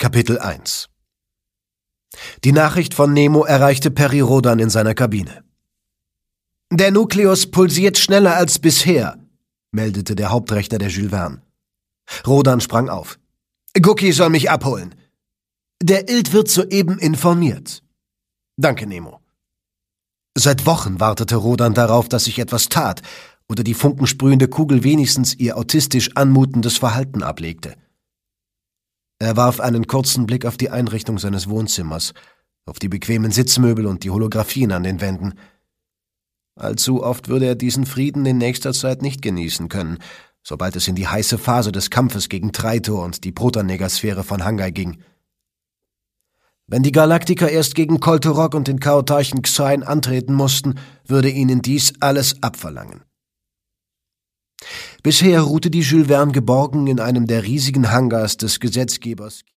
Kapitel 1 Die Nachricht von Nemo erreichte Peri Rodan in seiner Kabine. »Der Nukleus pulsiert schneller als bisher«, meldete der Hauptrechter der Jules Verne. Rodan sprang auf. »Gookie soll mich abholen.« »Der Ild wird soeben informiert.« »Danke, Nemo.« Seit Wochen wartete Rodan darauf, dass sich etwas tat oder die funkensprühende Kugel wenigstens ihr autistisch anmutendes Verhalten ablegte. Er warf einen kurzen Blick auf die Einrichtung seines Wohnzimmers, auf die bequemen Sitzmöbel und die Holographien an den Wänden. Allzu oft würde er diesen Frieden in nächster Zeit nicht genießen können, sobald es in die heiße Phase des Kampfes gegen Traitor und die Protonegasphäre von Hangai ging. Wenn die Galaktiker erst gegen Koltorok und den Chaotarchen Xain antreten mussten, würde ihnen dies alles abverlangen. Bisher ruhte die Jules Verne geborgen in einem der riesigen Hangars des Gesetzgebers